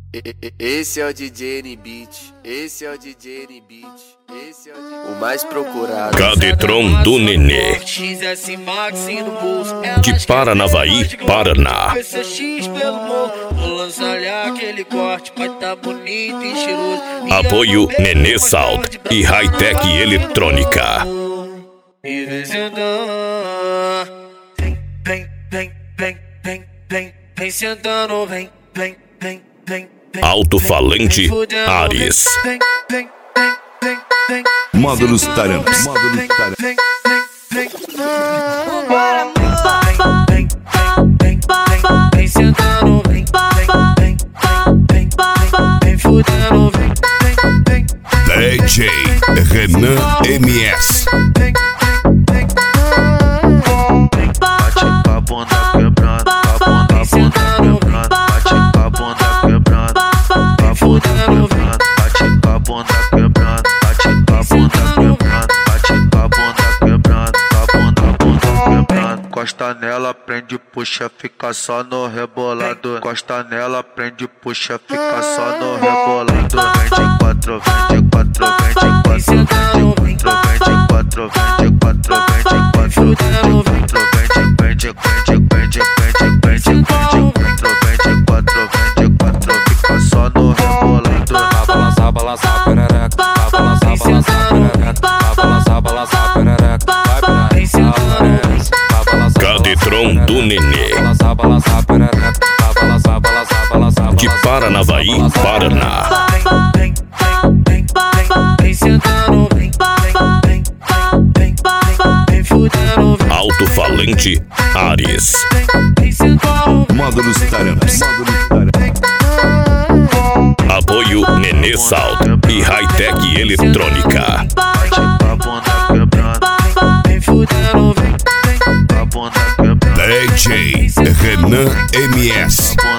Esse é o DJ N-Beat, esse é o DJ N-Beat, esse é o mais procurado. Cadetron do Nenê, de Paranavaí, Paraná. Apoio Nenê Salt e Hightech Eletrônica. Vem sentando, vem. Alto-falante Ares. Módulos Taramps. Vem sentando, vem fudendo, vem. DJ Renan MS. Bate pra bunda quebrando, pra bunda quebrando. Bate pra bunda quebrando, pra bunda quebrando. Bate pra bunda quebrando, bate pra bunda quebrando. Bate pra bunda quebrando, pra bunda quebrando. Costa nela, prende, puxa, fica só no rebolado. Costa nela, prende, puxa, fica só no rebolado. Vem de quatro, vem de quatro, vem de quatro, vem de quatro, vem de quatro, vem de quatro, vem de quatro, vem de quatro, fica só no rebolado. Balança, balança, perereca. Balança, balança, perereca. Balança, balança, perereca. Vai perereca. Cadetron do Nenê, Balança, balança, perereca. Balança, balança, balança. de Paranavaí, Paraná. Vem sentando, vem fudendo, vem. Alto-falante Ares. Vem sentando, Módulos Taramps. Apoio Nenê Salt e Hightech Eletrônica. Bate pra bunda quebrando, vem fudendo, vem. pra bunda quebrando. DJ Renan MS.